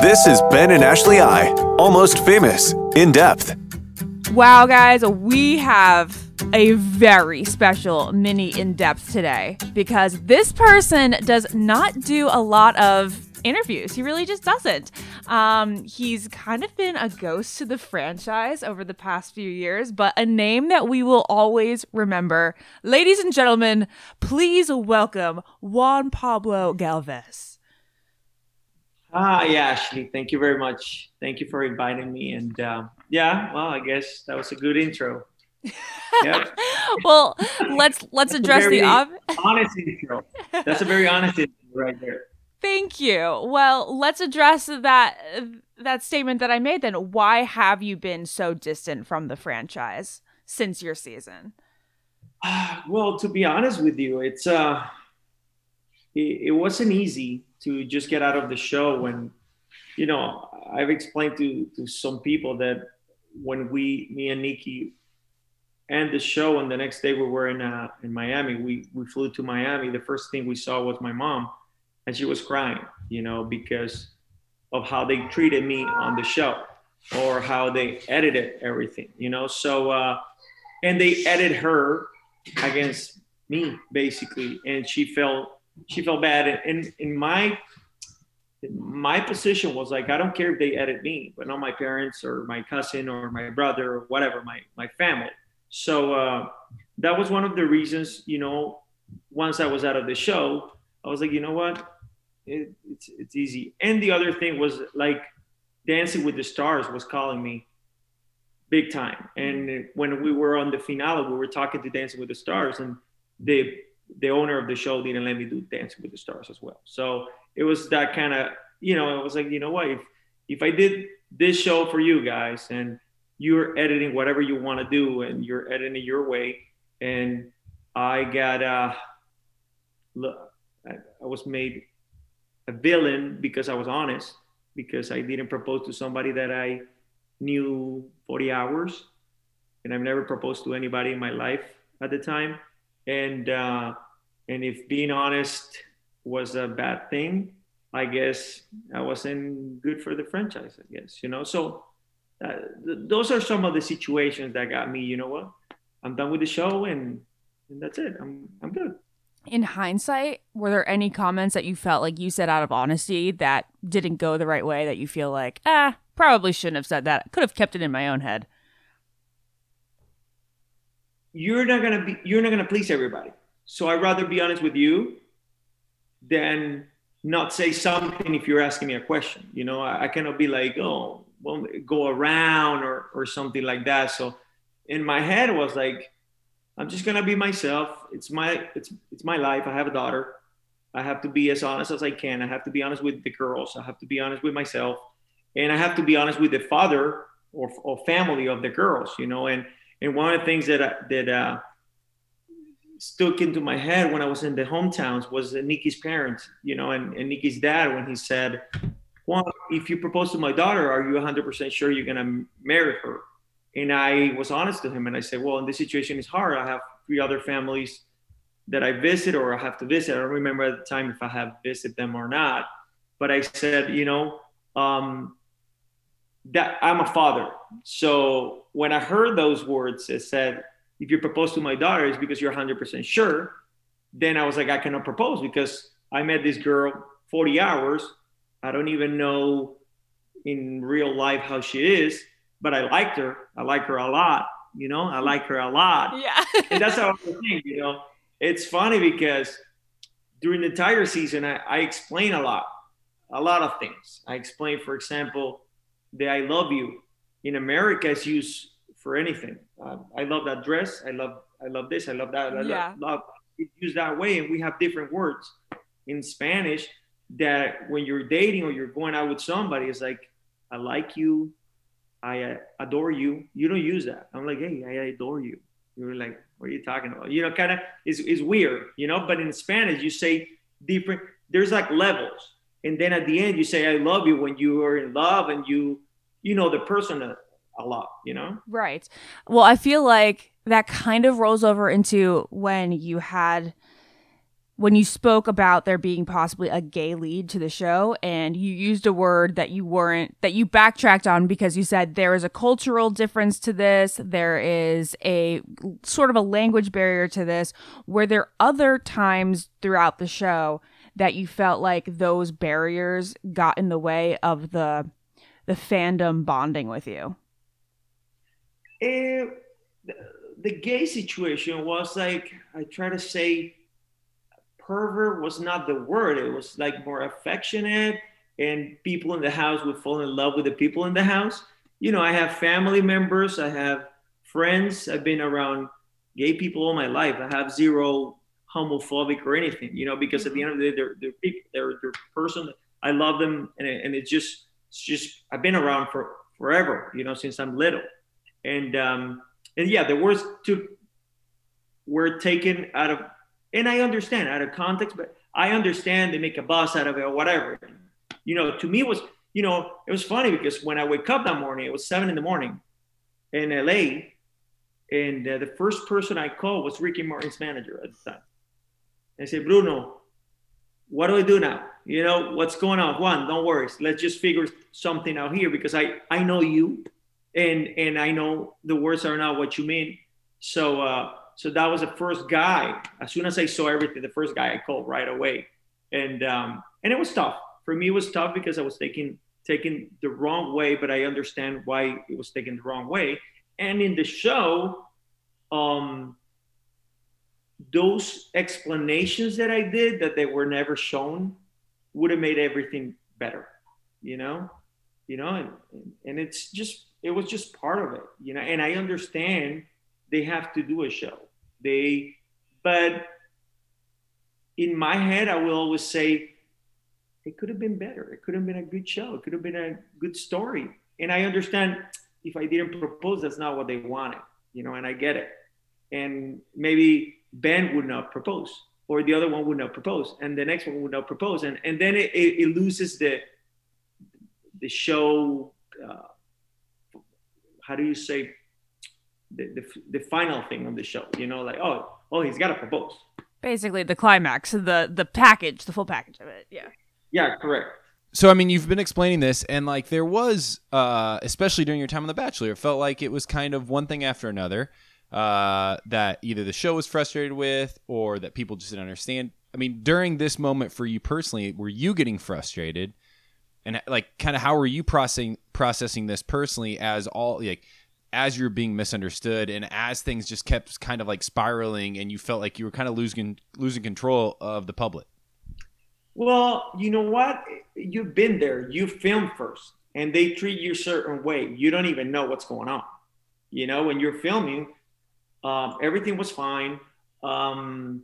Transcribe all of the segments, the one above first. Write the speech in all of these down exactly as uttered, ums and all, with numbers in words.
This is Ben and Ashley I, Almost Famous, In Depth. Wow, guys, we have a very special mini in-depth today because this person does not do a lot of interviews. He really just doesn't. Um, he's kind of been a ghost to the franchise over the past few years, but a name that we will always remember. Ladies and gentlemen, please welcome Juan Pablo Galvez. Hi, Ashley. Thank you very much. Thank you for inviting me. And uh, yeah, well, I guess that was a good intro. Yep. Well, let's let's That's address the ob- honest intro. That's a very honest intro right there. Thank you. Well, let's address that that statement that I made then. Why have you been so distant from the franchise since your season? Uh, well, to be honest with you, it's uh, it, it wasn't easy to just get out of the show when, you know, I've explained to, to some people that when we, me and Nikki, end the show and the next day we were in uh, in Miami, we, we flew to Miami. The first thing we saw was my mom, and she was crying, you know, because of how they treated me on the show or how they edited everything, you know. So, uh, and they edited her against me, basically, and she felt she felt bad. And in my my position was like, I don't care if they edit me, but not my parents or my cousin or my brother or whatever, my my family. So uh, that was one of the reasons, you know, once I was out of the show, I was like, you know what, it, it's it's easy. And the other thing was like Dancing with the Stars was calling me big time. And when we were on the finale, we were talking to Dancing with the Stars, and the the owner of the show didn't let me do Dancing with the Stars as well. So it was that kind of, you know, it was like, you know what, if if I did this show for you guys and you're editing whatever you want to do and you're editing your way, and I got uh look, I, I was made a villain because I was honest, because I didn't propose to somebody that I knew forty hours, and I've never proposed to anybody in my life at the time. And uh, and if being honest was a bad thing, I guess I wasn't good for the franchise, I guess, you know. So uh, th- those are some of the situations that got me, you know what, I'm done with the show, and, and that's it. I'm I'm good. In hindsight, were there any comments that you felt like you said out of honesty that didn't go the right way, that you feel like, ah, probably shouldn't have said that, could have kept it in my own head? You're not gonna be you're not gonna please everybody. So I'd rather be honest with you than not say something if you're asking me a question. You know, I, I cannot be like, oh, well, go around or or something like that. So in my head it was like, I'm just gonna be myself. It's my it's it's my life. I have a daughter. I have to be as honest as I can. I have to be honest with the girls. I have to be honest with myself, and I have to be honest with the father or, or family of the girls. You know, and and one of the things that I, that uh, stuck into my head when I was in the hometowns was uh, Nikki's parents. You know, and, and Nikki's dad, when he said, "Well, if you propose to my daughter, are you one hundred percent sure you're gonna marry her?" And I was honest to him, and I said, well, in this situation is hard. I have three other families that I visit or I have to visit. I don't remember at the time if I have visited them or not. But I said, you know, um, that I'm a father. So when I heard those words, it said, if you propose to my daughter, it's because you're one hundred percent sure. Then I was like, I cannot propose because I met this girl forty hours. I don't even know in real life how she is. But I liked her. I like her a lot. You know, I like her a lot. Yeah. And that's how I think, you know. It's funny because during the entire season, I, I explain a lot, a lot of things. I explain, for example, the I love you in America is used for anything. Uh, I love that dress. I love, I love this. I love that. I Yeah. love, love. It's used that way. And we have different words in Spanish that when you're dating or you're going out with somebody, it's like, I like you. I uh, adore you. You don't use that. I'm like, hey, I adore you. You're like, what are you talking about? You know, kind of is is weird, you know. But in Spanish, you say different. There's like levels, and then at the end, you say I love you when you are in love and you, you know, the person a, a lot, you know. Right. Well, I feel like that kind of rolls over into when you had when you spoke about there being possibly a gay lead to the show, and you used a word that you weren't, that you backtracked on because you said there is a cultural difference to this, there is a sort of a language barrier to this. Were there other times throughout the show that you felt like those barriers got in the way of the the fandom bonding with you? Uh, the, the gay situation was like, I try to say, pervert was not the word. It was like more affectionate, and people in the house would fall in love with the people in the house. You know, I have family members, I have friends, I've been around gay people all my life. I have zero homophobic or anything, you know, because at the end of the day, they're they're people, they're they're person. I love them, and it, and it's just it's just I've been around for forever, you know, since I'm little, and um and yeah, the words took were taken out of. And I understand out of context, but I understand they make a buzz out of it or whatever. You know, to me it was, you know, it was funny because when I wake up that morning, it was seven in the morning in L A, and uh, the first person I called was Ricky Martin's manager at the time. I said, Bruno, what do I do now? You know, what's going on? Juan, don't worry. Let's just figure something out here because I, I know you, and and I know the words are not what you mean. So, uh, So that was the first guy. As soon as I saw everything, the first guy I called right away, and um, and it was tough for me. It was tough because I was taking taken the wrong way, but I understand why it was taken the wrong way. And in the show, um, those explanations that I did that they were never shown would have made everything better. You know, you know, and, and it's just it was just part of it. You know, and I understand they have to do a show. They, but in my head, I will always say, it could have been better. It could have been a good show. It could have been a good story. And I understand if I didn't propose, that's not what they wanted, you know, and I get it. And maybe Ben would not propose, or the other one would not propose, and the next one would not propose. And, and then it, it, it loses the, the show, uh, how do you say, The, the the final thing of the show, you know, like, oh, oh, he's got to propose. Basically, the climax, the the package, the full package of it. Yeah. Yeah, correct. So, I mean, you've been explaining this, and like there was, uh, especially during your time on The Bachelor, it felt like it was kind of one thing after another uh, that either the show was frustrated with or that people just didn't understand. I mean, during this moment for you personally, were you getting frustrated? And like, kind of how were you processing processing this personally as all like, as you're being misunderstood and as things just kept kind of like spiraling and you felt like you were kind of losing losing control of the public? Well, you know what? You've been there. You film first, and they treat you a certain way. You don't even know what's going on. You know, when you're filming, um, everything was fine. Um,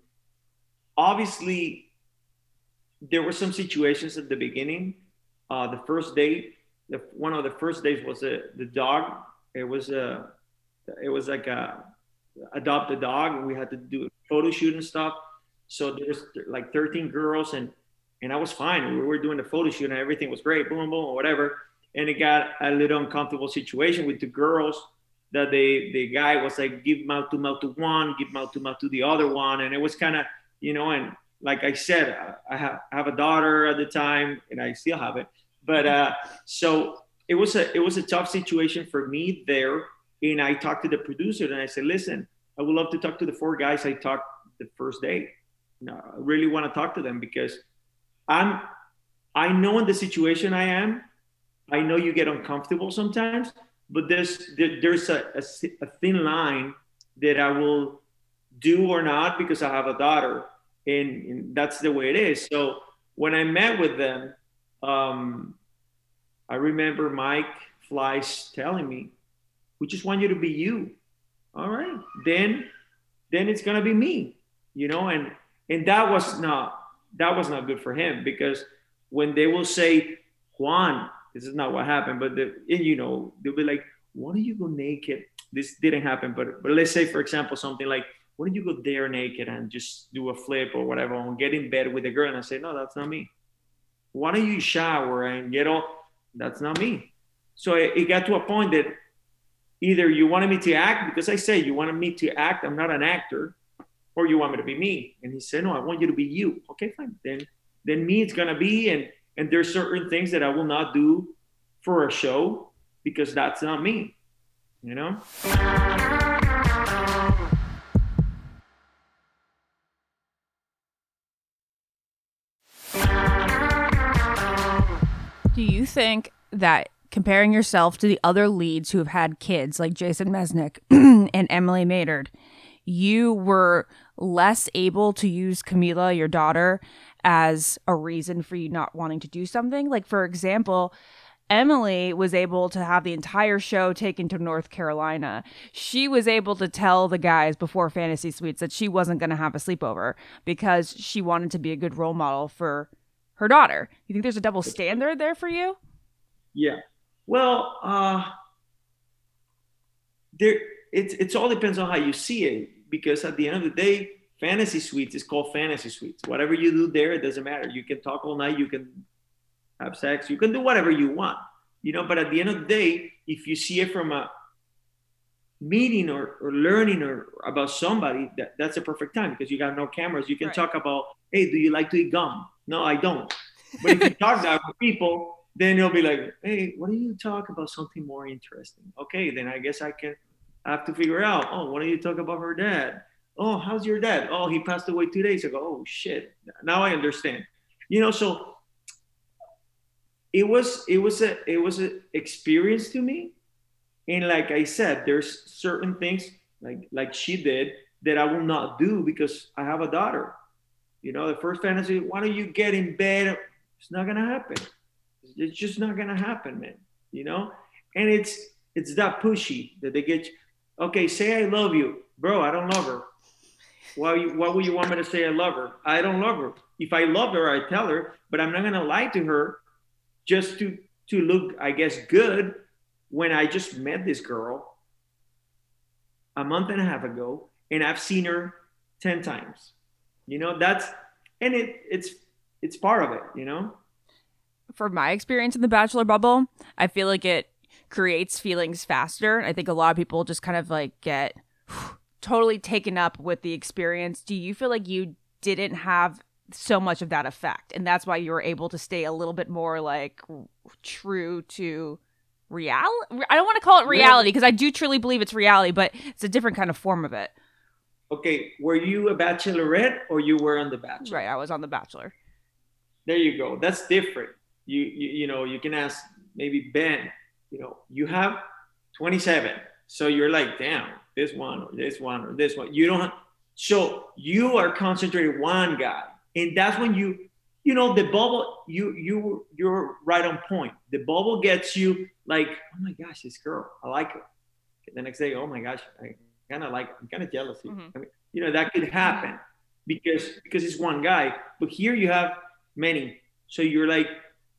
obviously, there were some situations at the beginning. Uh, the first date, the, one of the first days was the, the dog. It was a, it was like a adopted dog, and we had to do a photo shoot and stuff. So there was like thirteen girls, and and I was fine. We were doing the photo shoot, and everything was great, boom, boom, or whatever. And it got a little uncomfortable situation with the girls. That the the guy was like, give mouth to mouth to one, give mouth to mouth to the other one, and it was kind of, you know. And like I said, I have I have a daughter at the time, and I still have it. But uh, so. It was a it was a tough situation for me there, and I talked to the producer and I said, "Listen, I would love to talk to the four guys I talked the first day. You know, I really want to talk to them because I'm I know in the situation I am, I know you get uncomfortable sometimes, but there's there, there's a, a, a thin line that I will do or not because I have a daughter, and, and that's the way it is. So when I met with them." Um, I remember Mike Fleiss telling me, "We just want you to be you." All right, then, then it's gonna be me, you know. And and that was not that was not good for him because when they will say, "Juan, this is not what happened," but the, and, you know, they'll be like, "Why don't you go naked?" This didn't happen, but but let's say, for example, something like, "Why don't you go there naked and just do a flip or whatever and get in bed with a girl?" And I say, "No, that's not me. Why don't you shower and get all?" That's not me. So it, it got to a point that either you wanted me to act, because I say you wanted me to act, I'm not an actor, or you want me to be me? And he said, no, I want you to be you. Okay, fine. Then, then me it's gonna be, and and there's certain things that I will not do for a show because that's not me, you know? Do you think that comparing yourself to the other leads who have had kids like Jason Mesnick and Emily Maynard, you were less able to use Camila, your daughter, as a reason for you not wanting to do something? Like, for example, Emily was able to have the entire show taken to North Carolina. She was able to tell the guys before Fantasy Suites that she wasn't going to have a sleepover because she wanted to be a good role model for her daughter. You think there's a double standard there for you? Yeah. Well, uh, there it's it's all depends on how you see it, because at the end of the day, Fantasy Suites is called Fantasy Suites. Whatever you do there, it doesn't matter. You can talk all night, you can have sex, you can do whatever you want, you know. But at the end of the day, if you see it from a meeting or, or learning or about somebody, that, that's a perfect time, because you got no cameras. You can right. talk about, hey, do you like to eat gum? No, I don't. But if you talk that with people, then they'll be like, hey, why don't you talk about something more interesting? Okay, then I guess I can I have to figure out, oh, why don't you talk about her dad? Oh, how's your dad? Oh, he passed away two days ago. Oh, shit. Now I understand. You know, so it was it was a it was an experience to me. And like I said, there's certain things like like she did that I will not do because I have a daughter. You know, the first fantasy, why don't you get in bed? It's not gonna happen. It's just not gonna happen, man. You know? And it's it's that pushy that they get you. Okay, say I love you. Bro, I don't love her. Why, why would you want me to say I love her? I don't love her. If I love her, I tell her, but I'm not gonna lie to her just to to look, I guess, good when I just met this girl a month and a half ago and I've seen her ten times. You know, that's and it it's it's part of it, you know? From my experience in the Bachelor bubble, I feel like it creates feelings faster. I think a lot of people just kind of like get totally taken up with the experience. Do you feel like you didn't have so much of that effect, and that's why you were able to stay a little bit more like true to reality? I don't want to call it reality because I do truly believe it's reality, but it's a different kind of form of it. Okay, were you a bachelorette or you were on The Bachelor? Right, I was on The Bachelor. There you go. That's different. You you, you know, you can ask maybe Ben, you know, you have twenty-seven. So you're like, damn, this one or this one or this one. You don't have, so you are concentrated one guy. And that's when you, you know, the bubble, you, you, you're right on point. The bubble gets you like, oh my gosh, this girl, I like her. The next day, oh my gosh, I kind of like, I'm kind of jealous. Mm-hmm. I mean, you know, that could happen because, because it's one guy. But here you have many. So you're like,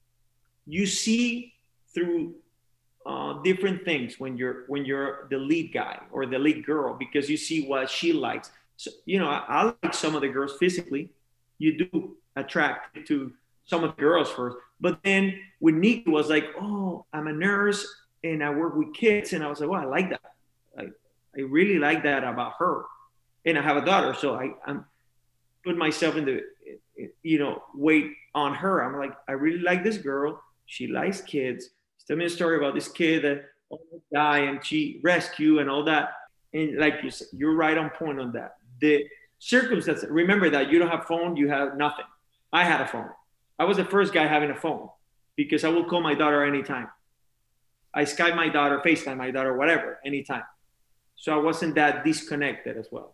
you see through uh, different things when you're when you're the lead guy or the lead girl, because you see what she likes. So, you know, I, I like some of the girls physically. You do attract to some of the girls first. But then with Nikki was like, oh, I'm a nurse and I work with kids. And I was like, well, I like that. I, I really like that about her. And I have a daughter. So I, I'm putting myself in the, you know, weight on her. I'm like, I really like this girl. She likes kids. She told me a story about this kid that almost died and she rescued and all that. And like you said, you're right on point on that. The circumstances, remember that you don't have phone, you have nothing. I had a phone. I was the first guy having a phone because I will call my daughter anytime. I Skype my daughter, FaceTime my daughter, whatever, anytime. So I wasn't that disconnected as well.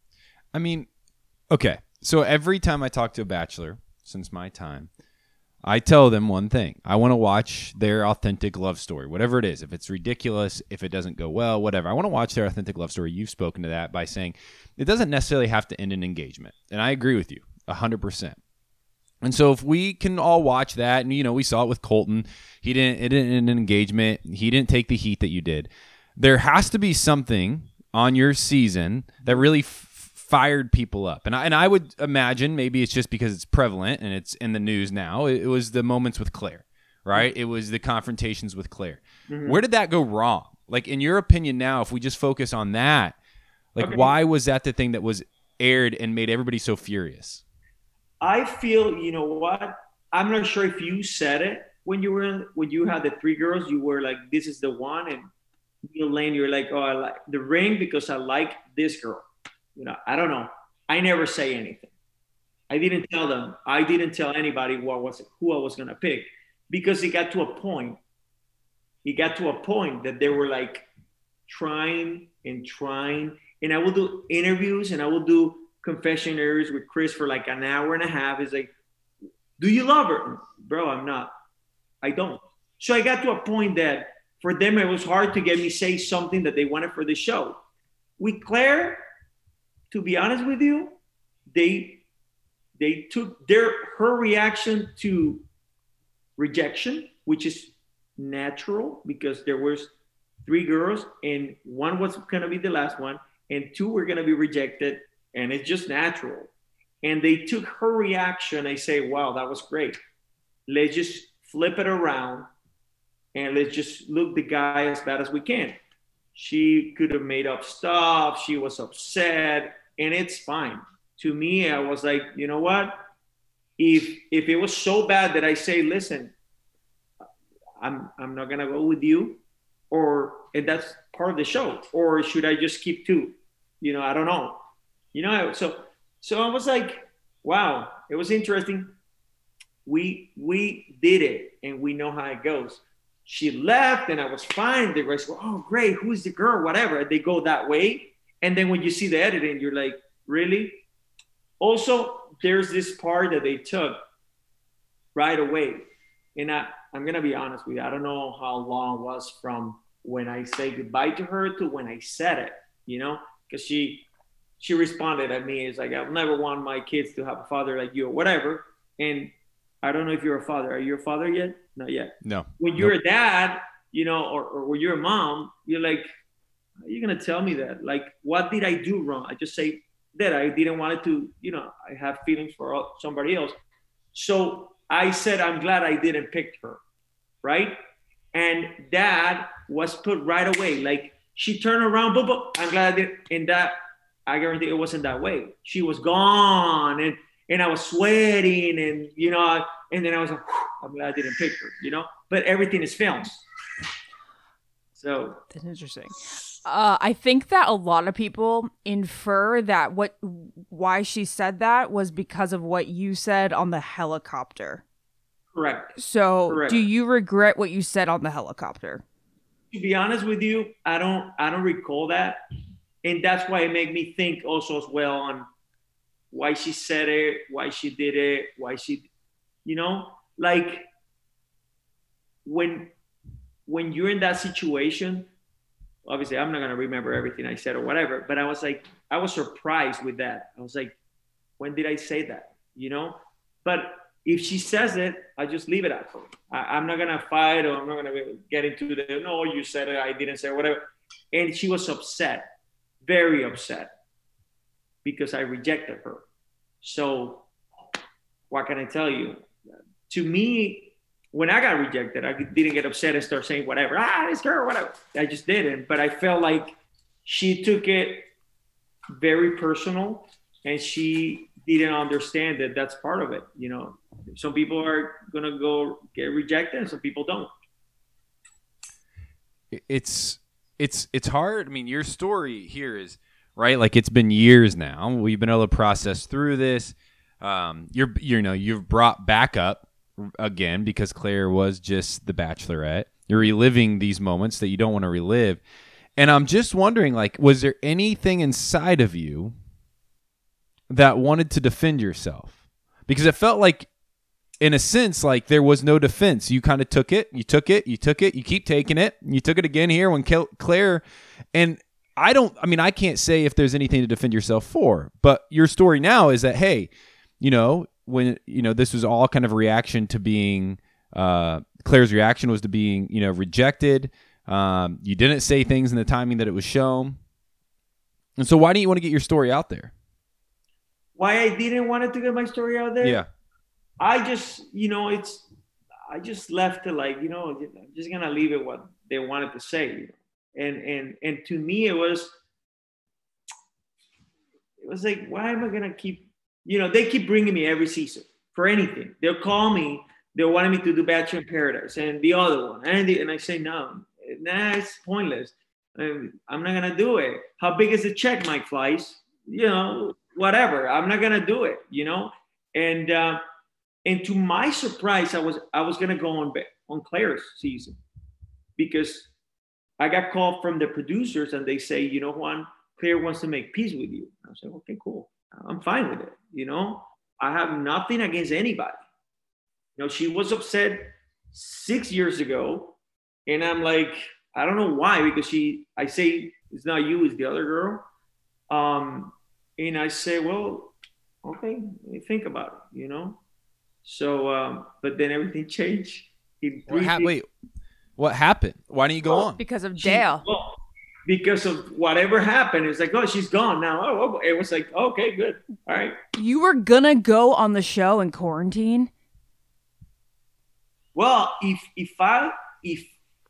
I mean, okay. So every time I talk to a bachelor since my time, I tell them one thing. I want to watch their authentic love story, whatever it is. If it's ridiculous, if it doesn't go well, whatever. I want to watch their authentic love story. You've spoken to that by saying it doesn't necessarily have to end in engagement. And I agree with you one hundred percent. And so if we can all watch that, and, you know, we saw it with Colton. He didn't, it didn't end in engagement. He didn't take the heat that you did. There has to be something on your season that really f- fired people up. And I, and I would imagine maybe it's just because it's prevalent and it's in the news now. It, it was the moments with Claire, right? It was the confrontations with Claire. Mm-hmm. Where did that go wrong? Like, in your opinion now, if we just focus on that, like, okay. Why was that the thing that was aired and made everybody so furious? I feel, you know what? I'm not sure if you said it when you were when you had the three girls. You were like, "This is the one," and you, Lane, you're like, "Oh, I like the ring because I like this girl." You know, I don't know. I never say anything. I didn't tell them. I didn't tell anybody what was who I was gonna pick because it got to a point. It got to a point that they were like trying and trying, and I will do interviews and I will do confessionaries with Chris for like an hour and a half. It's like, do you love her? Bro, I'm not. I don't. So I got to a point that for them, it was hard to get me say something that they wanted for the show. With Claire, to be honest with you, they they took their her reaction to rejection, which is natural because there was three girls and one was going to be the last one and two were going to be rejected. And it's just natural. And they took her reaction. I say, wow, that was great. Let's just flip it around and let's just look the guy as bad as we can. She could have made up stuff. She was upset and it's fine. To me, I was like, you know what? If if it was so bad that I say, listen, I'm I'm not going to go with you, or and that's part of the show, or should I just keep two? You know, I don't know. You know, so so I was like, wow, it was interesting. We we did it, and we know how it goes. She left, and I was fine. The guys go, oh, great, who's the girl? Whatever. They go that way, and then when you see the editing, you're like, really? Also, there's this part that they took right away, and I, I'm gonna be honest with you. I don't know how long it was from when I say goodbye to her to when I said it. You know, because she. She responded at me. It's like, I'll never want my kids to have a father like you or whatever. And I don't know if you're a father. Are you a father yet? Not yet. No. When you're nope. a dad, you know, or, or when you're a mom, you're like, are you going to tell me that? Like, what did I do wrong? I just say that I didn't want it to, you know, I have feelings for somebody else. So I said, I'm glad I didn't pick her. Right. And dad was put right away. Like she turned around, boom, boom, I'm glad I did. And that, I guarantee it wasn't that way. She was gone and, and I was sweating and, you know, and then I was like, I'm glad I didn't pick her, you know, but everything is filmed. So that's interesting. Uh, I think that a lot of people infer that what, why she said that was because of what you said on the helicopter. Correct. So Correct. Do you regret what you said on the helicopter? To be honest with you, I don't, I don't recall that. And that's why it made me think also as well on why she said it, why she did it, why she, you know, like when when you're in that situation, obviously I'm not going to remember everything I said or whatever, but I was like, I was surprised with that. I was like, when did I say that? You know, but if she says it, I just leave it at her. I, I'm not going to fight or I'm not going to get into the, no, you said it, I didn't say it, whatever. And she was upset. Very upset because I rejected her. So what can I tell you? To me, when I got rejected, I didn't get upset and start saying whatever. Ah, this girl, whatever. I just didn't. But I felt like she took it very personal and she didn't understand that that's part of it. You know, some people are going to go get rejected and some people don't. It's... It's it's hard. I mean, your story here is, right, like it's been years now. We've been able to process through this. Um, you're you know you've brought back up again because Claire was just the Bachelorette. You're reliving these moments that you don't want to relive, and I'm just wondering, like, was there anything inside of you that wanted to defend yourself? Because it felt like, in a sense, like there was no defense. You kind of took it, you took it, you took it, you keep taking it. You took it again here when Claire, and I don't, I mean, I can't say if there's anything to defend yourself for, but your story now is that, hey, you know, when, you know, this was all kind of a reaction to being, uh, Claire's reaction was to being, you know, rejected. Um, you didn't say things in the timing that it was shown. And so why do you want to get your story out there? Why I didn't want to get my story out there? Yeah. I just, you know, it's, I just left it like, you know, I'm just going to leave it what they wanted to say. You know? And, and, and to me, it was, it was like, why am I gonna keep? You know, they keep bringing me every season for anything. They'll call me. They wanted me to do Bachelor in Paradise and the other one, and the, and I say no, nah, it's pointless. I'm, I'm not gonna do it. How big is the check, Mike Fleiss? You know, whatever. I'm not gonna do it. You know, and uh, and to my surprise, I was I was gonna go on on Claire's season because I got called from the producers and they say, you know, Juan, Claire wants to make peace with you. I said, okay, cool. I'm fine with it. You know, I have nothing against anybody. You know, she was upset six years ago, and I'm like, I don't know why, because she, I say, it's not you, it's the other girl. Um, and I say, well, okay, let me think about it, you know? So, um, but then everything changed. It What ha- briefly- wait, what happened? Why didn't you go Oh, on? Because of she- Dale. well, because of whatever happened. It's like, oh, she's gone now. Oh, oh, it was like, okay, good. All right. You were gonna go on the show in quarantine? Well, if if I if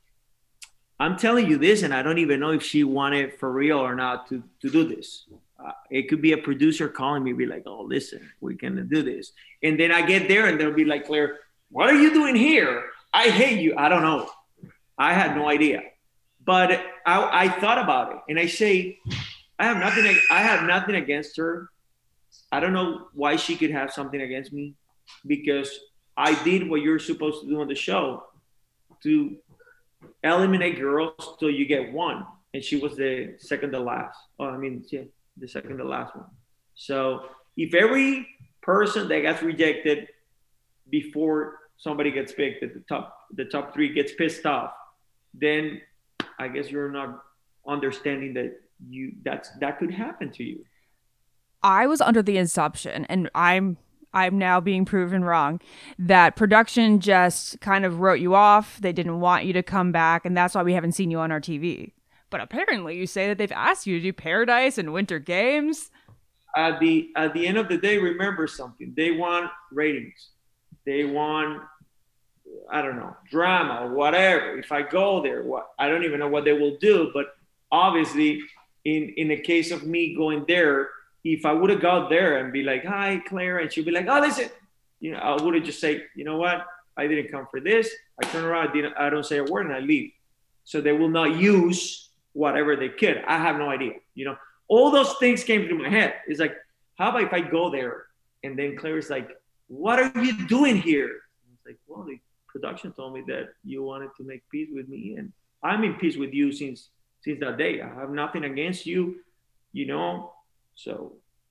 I'm telling you this, and I don't even know if she wanted for real or not to to do this. Uh, it could be a producer calling me, be like, "Oh, listen, we can do this," and then I get there, and they'll be like, "Claire, what are you doing here? I hate you." I don't know. I had no idea, but I, I thought about it, and I say, I have nothing. I have nothing against her. I don't know why she could have something against me, because I did what you're supposed to do on the show, to eliminate girls till you get one. And she was the second to last. Oh, I mean, yeah, the second to last one. So if every person that gets rejected before somebody gets picked, at the top, the top three gets pissed off, then I guess you're not understanding that you that's that could happen to you. I was under the assumption, and I'm I'm now being proven wrong, that production just kind of wrote you off. They didn't want you to come back, and that's why we haven't seen you on our T V. But apparently you say that they've asked you to do Paradise and Winter Games. At the at the end of the day, remember something. They want ratings. They want, I don't know, drama, whatever. If I go there, what I don't even know what they will do. But obviously, in in the case of me going there, if I would have gone there and be like, "Hi, Claire," and she'd be like, "Oh, listen," you know, I would have just say, "You know what? I didn't come for this." I turn around, I, didn't, I don't say a word, and I leave. So they will not use whatever they could. I have no idea. You know, all those things came through my head. It's like, how about if I go there, and then Claire's like, "What are you doing here?" It's like, well, the production told me that you wanted to make peace with me, and I'm in peace with you since since that day. I have nothing against you, you know. So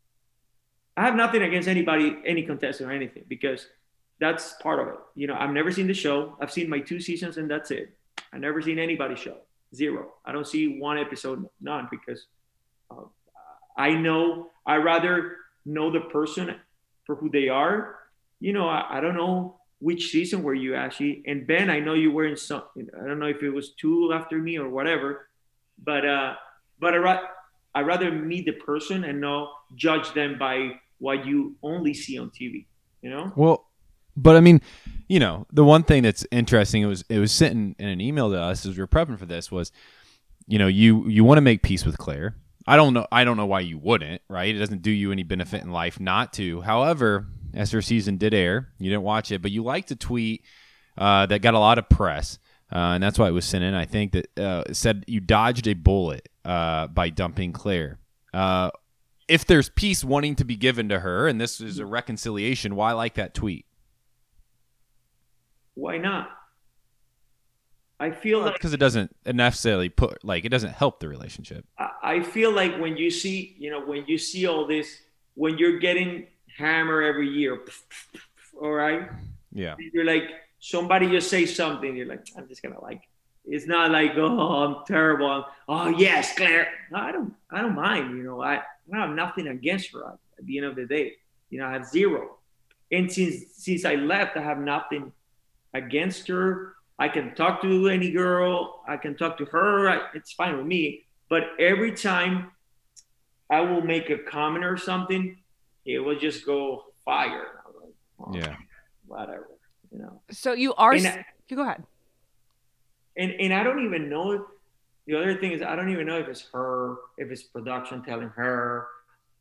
I have nothing against anybody, any contestant or anything, because that's part of it. You know, I've never seen the show. I've seen my two seasons and that's it. I've never seen anybody's show. Zero. I don't see one episode, none, because uh, I know, I rather know the person for who they are. You know, I, I don't know which season were you actually. And Ben, I know you were in some, I don't know if it was two after me or whatever, but, uh, but I rather, I'd rather meet the person and not judge them by what you only see on T V, you know? Well, but I mean, you know, the one thing that's interesting, it was it was sent in an email to us as we were prepping for this, was, you know, you you want to make peace with Claire. I don't know I don't know why you wouldn't, right? It doesn't do you any benefit in life not to. However, as her season did air, you didn't watch it, but you liked a tweet uh, that got a lot of press. Uh, and that's why it was sent in. I think that uh, it said you dodged a bullet uh, by dumping Claire. Uh, if there's peace wanting to be given to her, and this is a reconciliation, why like that tweet? Why not? I feel like Because it doesn't necessarily put like it doesn't help the relationship. I I feel like when you see, you know, when you see all this, when you're getting hammered every year, all right, Yeah. you're like, somebody just say something, you're like, I'm just gonna like it. It's not like, oh, I'm terrible. I'm, oh yes, Claire. No, I don't I don't mind, you know. I, I have nothing against her at, at the end of the day. You know, I have zero. And since since I left, I have nothing against her. I can talk to any girl. I can talk to her. I, it's fine with me. But every time I will make a comment or something, it will just go fire. I'm like, oh, Yeah. whatever, you know. So you are. And s- I- you go ahead. And and I don't even know. The other thing is I don't even know if it's her, if it's production telling her.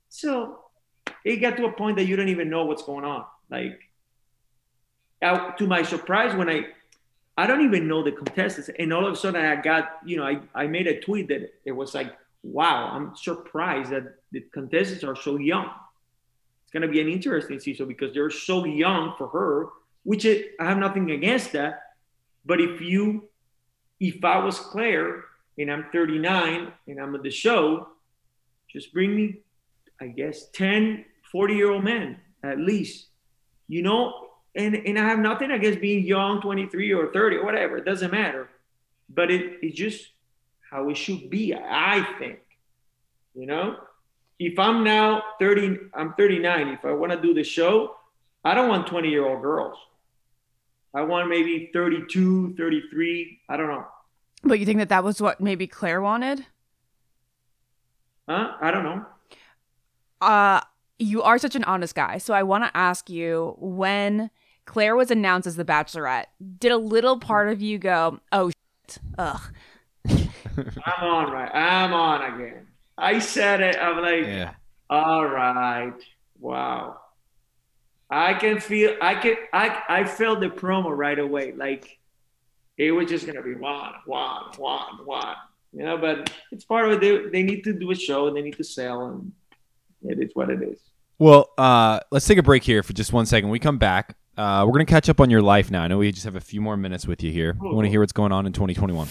So it got to a point that you don't even know what's going on. Like, I, to my surprise, when I, I don't even know the contestants, and all of a sudden I got, you know, I, I made a tweet that it was like, wow, I'm surprised that the contestants are so young. It's going to be an interesting season because they're so young for her, which it, I have nothing against that. But if you, if I was Claire and I'm thirty-nine and I'm at the show, just bring me, I guess, ten, forty year old men at least, you know, and, and I have nothing against being young, twenty-three or thirty or whatever. It doesn't matter. But it, it's just how it should be, I think, you know. If I'm now thirty, I'm thirty-nine. If I want to do the show, I don't want twenty year old girls. I want maybe thirty-two, thirty-three. I don't know. But you think that that was what maybe Claire wanted? Huh? I don't know. Uh, you are such an honest guy. So I want to ask you, when Claire was announced as the Bachelorette, did a little part of you go, oh, shit, ugh? I'm on, right? I'm on again. I said it. I'm like, Yeah. All right. Wow. I can feel, I can, I, I felt the promo right away. Like, it was just going to be one, one, one, one. You know, but it's part of it. They, they need to do a show and they need to sell, and it is what it is. Well, uh, let's take a break here for just one second. When we come back, uh, we're going to catch up on your life now. I know we just have a few more minutes with you here. We want to hear what's going on in twenty twenty-one.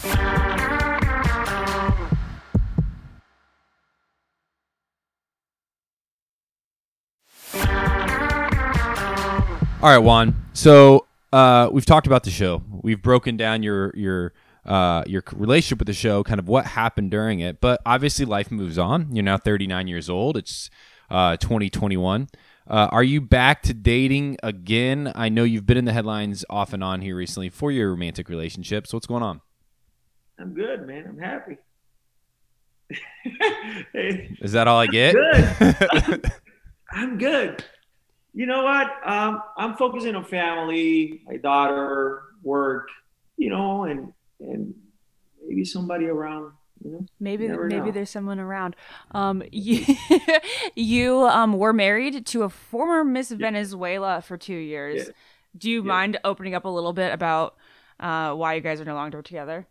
All right, Juan. So uh, we've talked about the show. We've broken down your your uh, your relationship with the show, kind of what happened during it. But obviously, life moves on. You're now thirty-nine years old. It's uh, twenty twenty-one. Uh, are you back to dating again? I know you've been in the headlines off and on here recently for your romantic relationships. What's going on? I'm good, man. I'm happy. Is that all I get? Good. I'm good. You know what? Um, I'm focusing on family, my daughter, work, you know, and and maybe somebody around. You know? Maybe Never maybe know. there's someone around. Um, you, you um were married to a former Miss Venezuela for two years. Yeah. Do you Yeah. mind opening up a little bit about uh, why you guys are no longer together?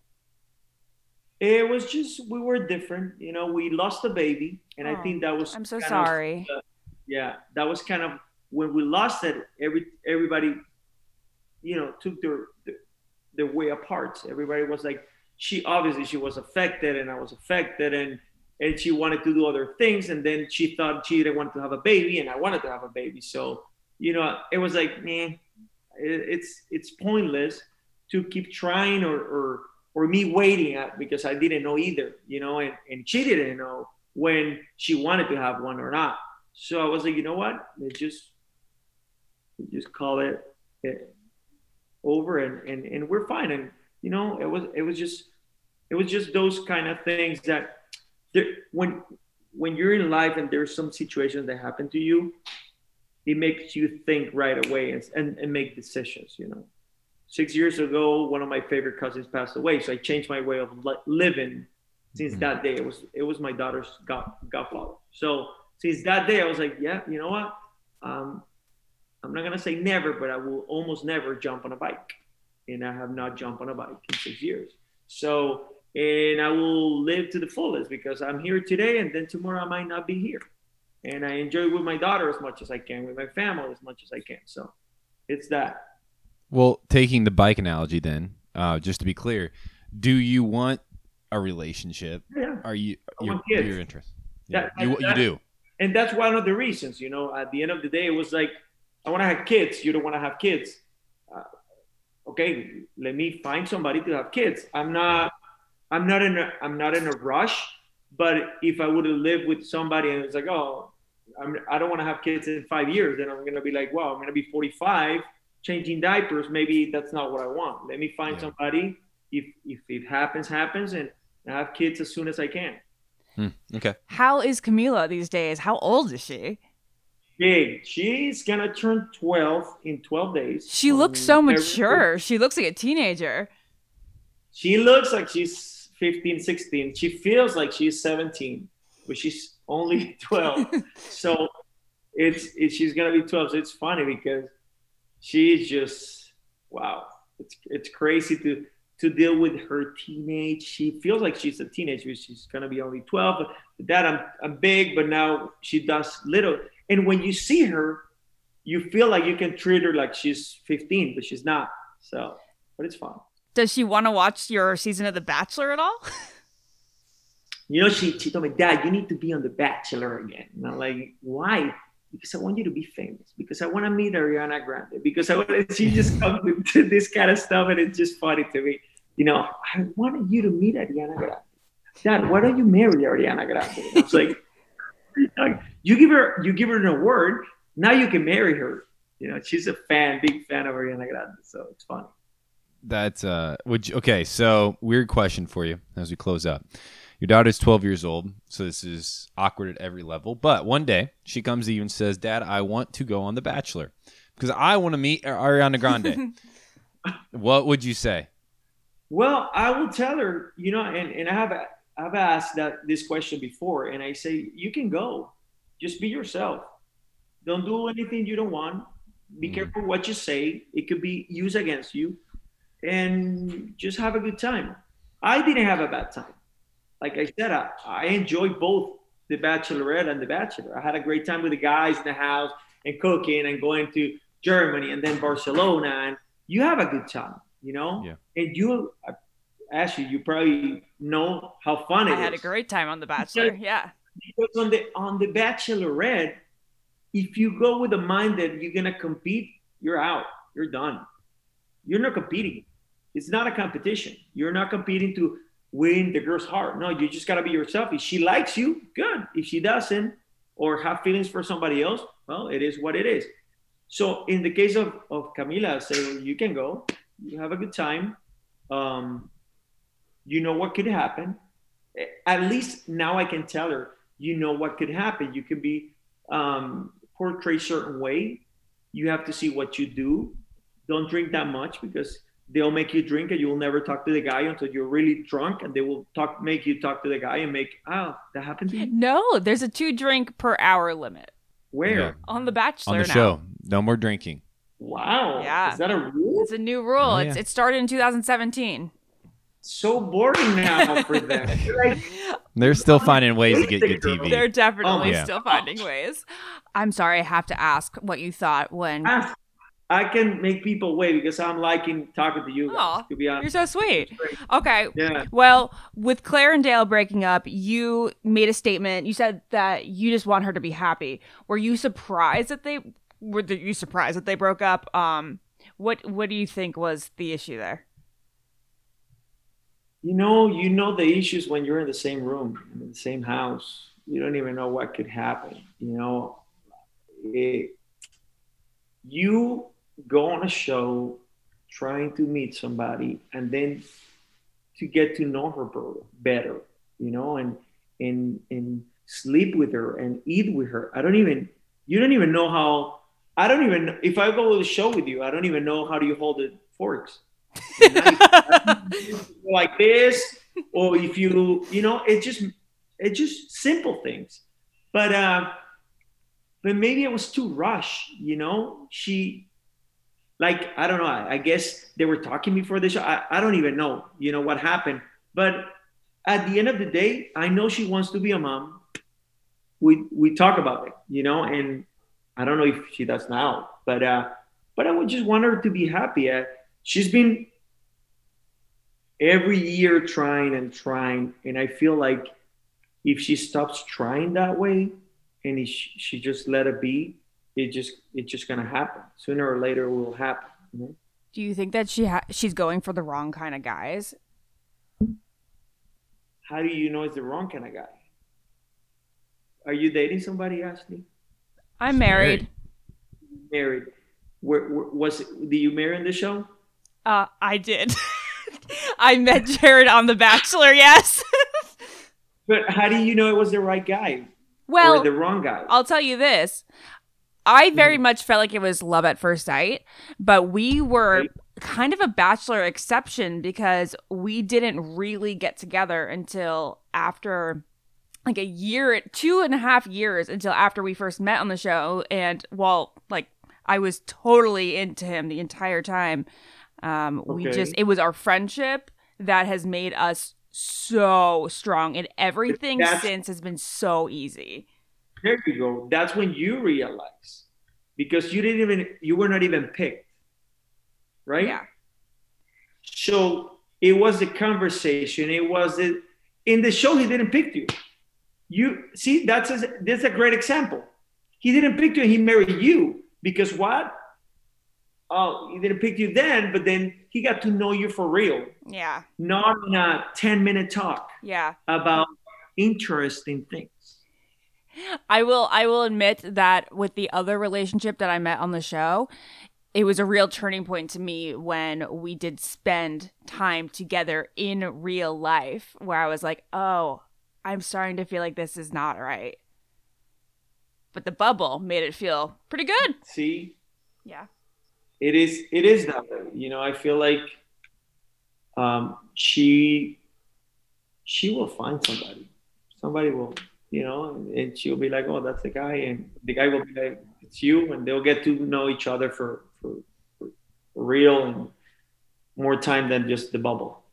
It was just we were different. You know, we lost a baby, and I Oh, think that was. I'm so kind of, sorry. uh, yeah, that was kind of when we lost it. Every everybody, you know, took their their, their way apart. Everybody was like, she obviously she was affected, and I was affected, and and she wanted to do other things, and then she thought she didn't want to have a baby, and I wanted to have a baby. So you know, it was like, man, it, it's it's pointless to keep trying or or or me waiting at, because I didn't know either, you know, and, and she didn't know when she wanted to have one or not. So I was like, you know what? Let's just, let's just call it, it over and, and, and we're fine. And, you know, it was, it was just, it was just those kind of things that there, when, when you're in life and there's some situations that happen to you, it makes you think right away and, and, and make decisions, you know. Six years ago, one of my favorite cousins passed away, so I changed my way of li- living. Since that day, it was it was my daughter's god, godfather. So since that day, I was like, yeah, you know what? Um, I'm not gonna say never, but I will almost never jump on a bike, and I have not jumped on a bike in six years. So, and I will live to the fullest because I'm here today, and then tomorrow I might not be here. And I enjoy with my daughter as much as I can, with my family as much as I can. So, it's that. Well, taking the bike analogy then, uh, just to be clear, do you want a relationship? Yeah. Are you I your want kids. your interest? Yeah, That- you that- you do. And that's one of the reasons, you know, at the end of the day, it was like, I want to have kids. You don't want to have kids. Uh, okay, let me find somebody to have kids. I'm not, I'm not in a, I'm not in a rush, but if I would have lived with somebody and it's like, oh, I'm, I don't want to have kids in five years, then I'm going to be like, wow, I'm going to be forty-five changing diapers. Maybe that's not what I want. Let me find Yeah. somebody. If, if it happens, happens, and I have kids as soon as I can. Hmm, okay. How is Camila these days? How old is she? Big. She's gonna turn twelve in twelve days. She looks so Um, mature. She looks like a teenager. She looks like she's fifteen, sixteen. She feels like she's seventeen, but she's only twelve. So it's, it's she's gonna be twelve. So it's funny because she's just wow. It's it's crazy to to deal with her teenage. She feels like she's a teenager. She's gonna be only twelve. But Dad, I'm I'm big, but now she does little. And when you see her, you feel like you can treat her like she's fifteen, but she's not. So, but it's fun. Does she want to watch your season of The Bachelor at all? You know, she, she told me, Dad, you need to be on The Bachelor again. And I'm like, why? Because I want you to be famous. Because I want to meet Ariana Grande. Because I want she just comes with this kind of stuff, and it's just funny to me. You know, I wanted you to meet Ariana Grande. Dad, why don't you marry Ariana Grande? And I was like, you give her, you give her an award. Now you can marry her. You know, she's a fan, big fan of Ariana Grande. So it's funny. That's uh, would you, okay. So weird question for you as we close up. Your daughter's twelve years old, so this is awkward at every level. But one day she comes to you and says, "Dad, I want to go on The Bachelor because I want to meet Ariana Grande." What would you say? Well, I will tell her. You know, and, and I have I've asked that this question before, and I say you can go, just be yourself. Don't do anything you don't want. Be mm. careful what you say. It could be used against you. And just have a good time. I didn't have a bad time. Like I said, I, I enjoyed both The Bachelorette and The Bachelor. I had a great time with the guys in the house and cooking and going to Germany and then Barcelona. And you have a good time, you know? Yeah. And you, Ashley, you probably know how fun it I is. I had a great time on The Bachelor, because, yeah. Because on the, on the Bachelorette, if you go with the mind that you're going to compete, you're out. You're done. You're not competing. It's not a competition. You're not competing to win the girl's heart. No, you just got to be yourself. If she likes you, good. If she doesn't or have feelings for somebody else, well, it is what it is. So in the case of, of Camila, I say, well, you can go. You have a good time. Um, you know what could happen. At least now I can tell her, you know what could happen. You could be um, portrayed a certain way. You have to see what you do. Don't drink that much because they'll make you drink and you'll never talk to the guy until you're really drunk, and they will talk, make you talk to the guy and make, oh, that happened to you? No, there's a two drink per hour limit. Where? Yeah. On The Bachelor On the now. show. No more drinking. Wow. Yeah. Is that a rule? It's a new rule. Oh, it's yeah. It started in two thousand seventeen. So boring now for them. Like, They're still finding ways to get good T V. They're definitely Oh, yeah. still finding ways. I'm sorry, I have to ask what you thought when... I, I can make people wait because I'm liking talking to you guys, Aw, to be honest. You're so sweet. Okay. Yeah. Well, with Claire and Dale breaking up, you made a statement. You said that you just want her to be happy. Were you surprised that they were you surprised that they broke up? Um, what what do you think was the issue there? You know, you know the issues when you're in the same room, in the same house. You don't even know what could happen. You know, it, you go on a show trying to meet somebody and then to get to know her better, you know, and and and sleep with her and eat with her. I don't even, you don't even know how, I don't even, if I go to the show with you, I don't even know how do you hold the forks. Like this, or if you, you know, it just, it's just simple things. But, uh, but maybe it was too rushed, you know, she, like, I don't know, I, I guess they were talking before the show. I, I don't even know, you know, what happened. But at the end of the day, I know she wants to be a mom. We we talk about it, you know, and I don't know if she does now, but uh, but I would just want her to be happy. Uh, she's been every year trying and trying, and I feel like if she stops trying that way, and if she, she just let it be, it just it's just gonna happen. Sooner or later, it will happen. You know? Do you think that she ha- she's going for the wrong kind of guys? How do you know it's the wrong kind of guy? Are you dating somebody, Ashley? I'm married. Married. Where, where was did you marry in the show? Uh, I did. I met Jared on The Bachelor. Yes. But how do you know it was the right guy Well, or the wrong guy? I'll tell you this. I very much felt like it was love at first sight, but we were Right. kind of a Bachelor exception because we didn't really get together until after like a year, two and a half years until after we first met on the show. And while like I was totally into him the entire time, um, okay. we just, it was our friendship that has made us so strong, and everything That's, since has been so easy. There you go. That's when you realize, because you didn't even, you were not even picked, right? Yeah. So it was a conversation. It was a, in the show. He didn't pick you. You see, that's a, that's a great example. He didn't pick you. He married you because what? Oh, he didn't pick you then, but then he got to know you for real. Yeah. Not in a ten minute talk. Yeah. About interesting things. I will I will admit that with the other relationship that I met on the show, it was a real turning point to me when we did spend time together in real life, where I was like, oh, I'm starting to feel like this is not right. But the bubble made it feel pretty good. See? Yeah. It is it is that way. You know, I feel like um, she she will find somebody. Somebody will, you know, and, and she'll be like, oh, that's the guy. And the guy will be like, it's you. And they'll get to know each other for, for, for, for real and more time than just the bubble.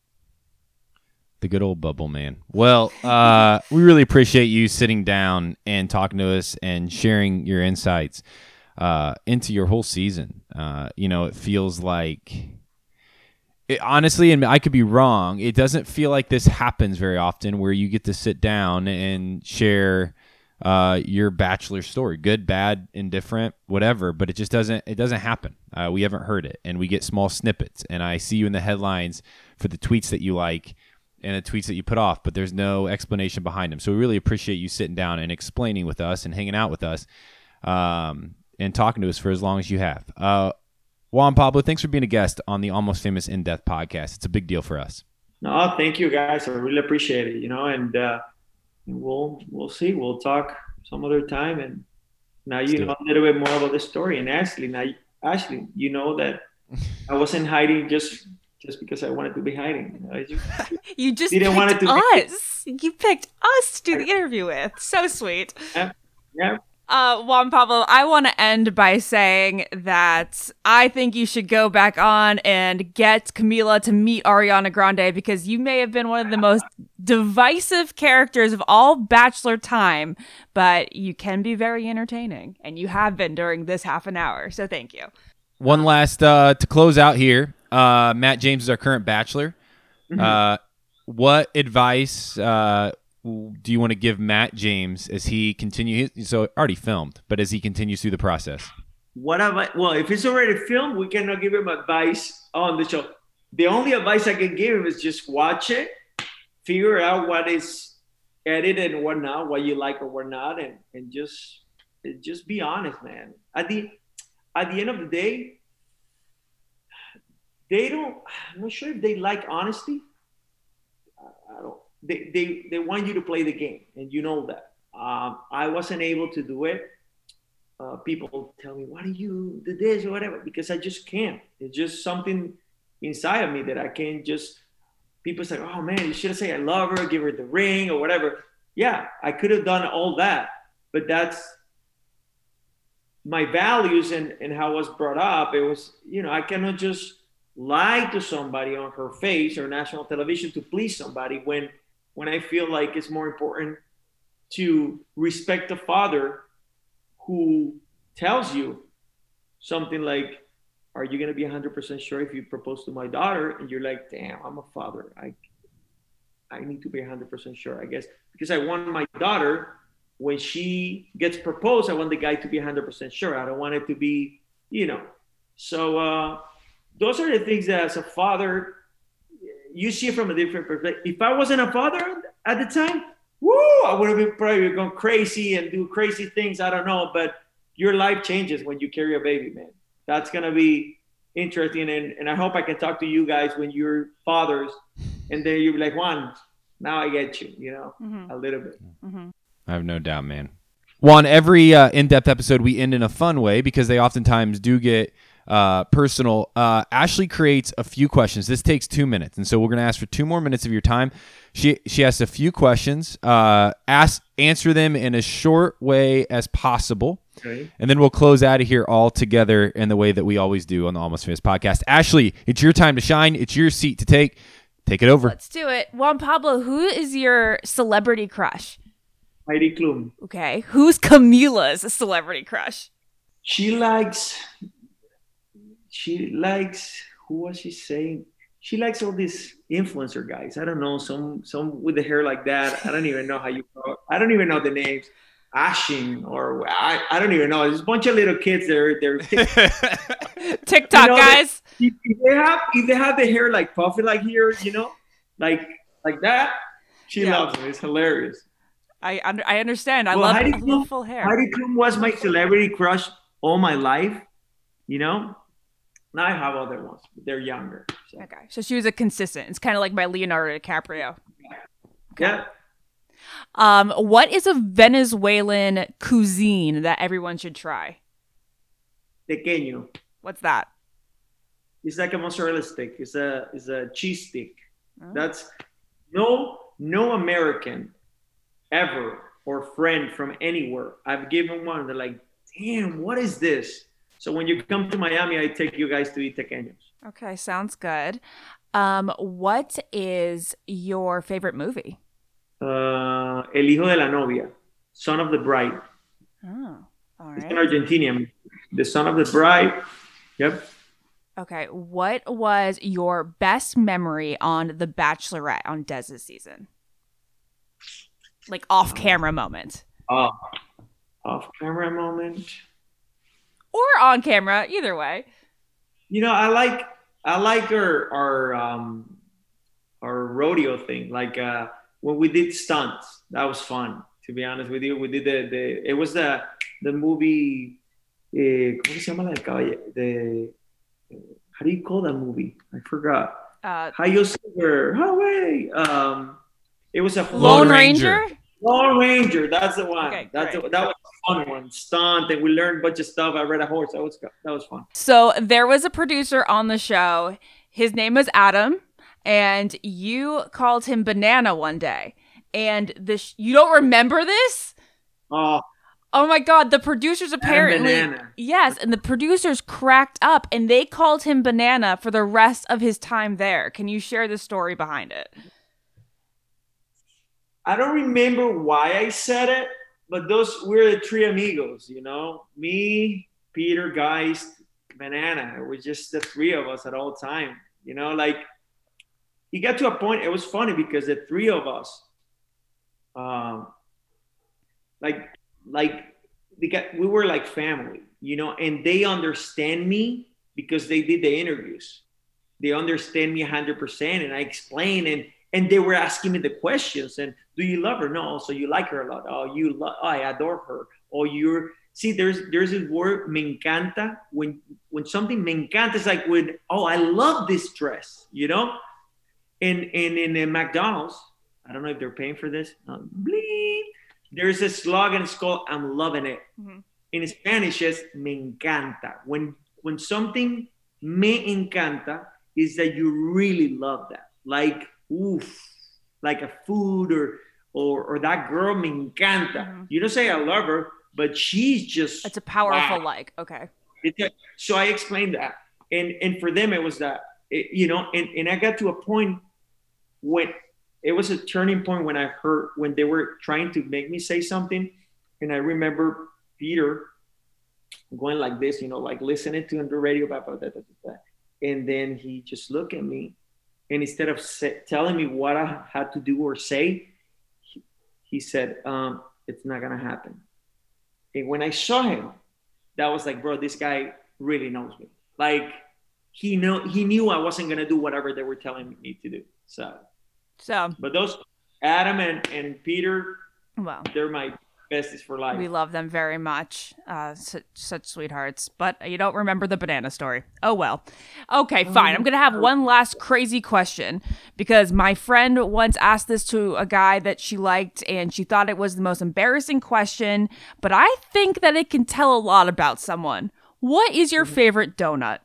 The good old bubble, man. Well, uh, we really appreciate you sitting down and talking to us and sharing your insights uh, into your whole season. Uh, you know, it feels like, it, honestly, and I could be wrong, it doesn't feel like this happens very often where you get to sit down and share uh, your Bachelor story, good, bad, indifferent, whatever. But it just doesn't. It doesn't happen. Uh, we haven't heard it, and we get small snippets. And I see you in the headlines for the tweets that you like and the tweets that you put off, but there's no explanation behind them. So we really appreciate you sitting down and explaining with us and hanging out with us um, and talking to us for as long as you have. Uh, Juan Pablo, thanks for being a guest on the Almost Famous In Depth podcast. It's a big deal for us. No, thank you guys. I really appreciate it, you know, and uh, we'll we'll see. We'll talk some other time. And now you know a little bit more about the story. And Ashley, now, Ashley, you know that I wasn't hiding just – just because I wanted to be hiding. You know, just, you just didn't want it to us. Be... You picked us to do the interview with. So sweet. Yeah. Yeah. Uh, Juan Pablo, I want to end by saying that I think you should go back on and get Camila to meet Ariana Grande, because you may have been one of the most divisive characters of all Bachelor time, but you can be very entertaining, and you have been during this half an hour. So thank you. One last uh, to close out here. Uh, Matt James is our current Bachelor. Mm-hmm. Uh, what advice uh, do you want to give Matt James as he continues? So already filmed, but as he continues through the process. What have I? Well, if it's already filmed, we cannot give him advice on the show. The only advice I can give him is just watch it, figure out what is edited and what not, what you like or what not, and and just just be honest, man. At the at the end of the day. They don't, I'm not sure if they like honesty. I don't, they, they, they want you to play the game, and you know that. Um, I wasn't able to do it. Uh, people tell me, why do you do this or whatever? Because I just can't. It's just something inside of me that I can't just, people say, oh man, you should have said I love her, give her the ring or whatever. Yeah, I could have done all that, but that's my values and, and how I was brought up. It was, you know, I cannot just lie to somebody on her face or national television to please somebody when when I feel like it's more important to respect the father who tells you something like, are you going to be one hundred percent sure if you propose to my daughter? And you're like, damn, I'm a father. I I need to be one hundred percent sure, I guess, because I want my daughter, when she gets proposed, I want the guy to be one hundred percent sure. I don't want it to be, you know. So, uh, those are the things that as a father, you see it from a different perspective. If I wasn't a father at the time, woo, I would have been probably going crazy and do crazy things. I don't know. But your life changes when you carry a baby, man. That's going to be interesting. And, and I hope I can talk to you guys when you're fathers. And then you'll be like, Juan, now I get you, you know, mm-hmm. a little bit. Mm-hmm. I have no doubt, man. Juan, every uh, in-depth episode we end in a fun way because they oftentimes do get uh, personal. Uh, Ashley creates a few questions. This takes two minutes, and so we're going to ask for two more minutes of your time. She she asks a few questions. Uh, ask answer them in as short way as possible, Okay. and then we'll close out of here all together in the way that we always do on the Almost Famous podcast. Ashley, it's your time to shine. It's your seat to take. Take it over. Let's do it. Juan Pablo, who is your celebrity crush? Heidi Klum. Okay. Who's Camila's celebrity crush? She likes. She likes. Who was she saying? She likes all these influencer guys. I don't know. Some some with the hair like that. I don't even know how you. Call it. I don't even know the names. Ashin or I, I don't even know. There's a bunch of little kids. They're they're TikTok You know, guys. if they have if they have the hair like puffy like here, you know, like like that, she Yeah. loves it. It's hilarious. I under, I understand. I Well, love, Heidi I Klum- love full hair. Heidi Klum was my celebrity crush all my life, you know. Now I have other ones, but they're younger. So. Okay. So she was a consistent. It's kind of like my Leonardo DiCaprio. Yeah, Um, what is a Venezuelan cuisine that everyone should try? tequeño. What's that? It's like a mozzarella stick. It's a it's a cheese stick. Oh. That's no no American ever or friend from anywhere. I've given one. They're like, damn, what is this? So when you come to Miami, I take you guys to eat tequeños. Okay, sounds good. Um, what is your favorite movie? Uh, El hijo de la novia, son of the bride. Oh, all It's right. in Argentinian. The son of the bride. Yep. Okay, what was your best memory on The Bachelorette on Dez's season? Like off-camera moment. Uh, off camera moment. Or on camera, either way. You know, I like I like our our um our rodeo thing. Like uh when we did stunts, that was fun. To be honest with you, we did the the it was the the movie. Eh, ¿Cómo se llama la de caballo? The how do you call that movie? I forgot. Uh, Hayo Silver, Highway. Um, it was a Lone, Lone Ranger? Ranger. Lone Ranger. That's the one. Okay, that's great. the, that was a fun one. Stunt, and we learned a bunch of stuff. I read a horse. That was that was fun. So there was a producer on the show. His name was Adam, and you called him Banana one day. And the sh- you don't remember this? Oh, Oh my God, the producers apparently. Banana. Yes, and the producers cracked up and they called him Banana for the rest of his time there. Can you share the story behind it? I don't remember why I said it, but those we're the three amigos. You know, me, Peter, Geist, Banana. It was just the three of us at all time. You know, like it got to a point. It was funny because the three of us, um, like. Like they got, we were like family, you know, and they understand me because they did the interviews. They understand me one hundred percent, and I explain, and and they were asking me the questions. And do you love her? No. So you like her a lot? Oh, you love? Oh, I adore her. Or you're see, there's there's this word me encanta. When when something me encanta is like when oh, I love this dress, you know. And and in, in McDonald's, I don't know if they're paying for this. Uh, bleep. There's a slogan, it's called I'm loving it. Mhm. In Spanish, it's me encanta. When when something me encanta is that you really love that. Like, oof, like a food or or, or that girl me encanta. Mhm. You don't say I love her, but she's just It's a powerful wow. like. Okay. It's a- so I explained that. And and for them, it was that, it, you know, and, and I got to a point when it was a turning point when I heard when they were trying to make me say something, and I remember Peter going like this, you know, like listening to on the radio, blah, blah, blah, blah, blah. And then he just looked at me, and instead of say, telling me what I had to do or say, he, he said, um, "It's not gonna happen." And when I saw him, that was like, bro, this guy really knows me. Like he know he knew I wasn't gonna do whatever they were telling me to do. So. So, But those Adam and, and Peter, well, they're my besties for life. we love them very much. Uh, such, such sweethearts. But you don't remember the banana story. Oh, well. Okay, fine. I'm going to have one last crazy question because my friend once asked this to a guy that she liked and she thought it was the most embarrassing question. But I think that it can tell a lot about someone. What is your favorite donut?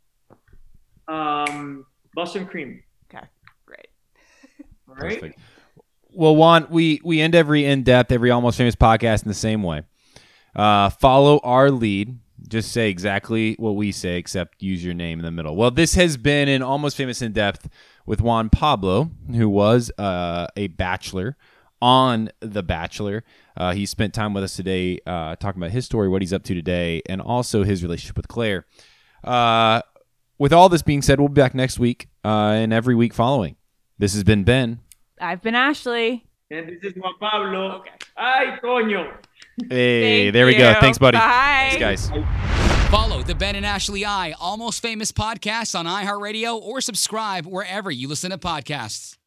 Um, Boston cream. Okay, great. All right. Perfect. Well, Juan, we, we end every in-depth, every Almost Famous podcast in the same way. Uh, follow our lead. Just say exactly what we say, except use your name in the middle. Well, this has been an Almost Famous in-depth with Juan Pablo, who was uh, a bachelor on The Bachelor. Uh, he spent time with us today uh, talking about his story, what he's up to today, and also his relationship with Claire. Uh, with all this being said, we'll be back next week uh, and every week following. This has been Ben. I've been Ashley. And this is Juan Pablo. Okay. Ay, coño. Hey, Thank there we go. you. Thanks, buddy. Bye. Thanks, guys. Follow the Ben and Ashley I Almost Famous podcast on iHeartRadio or subscribe wherever you listen to podcasts.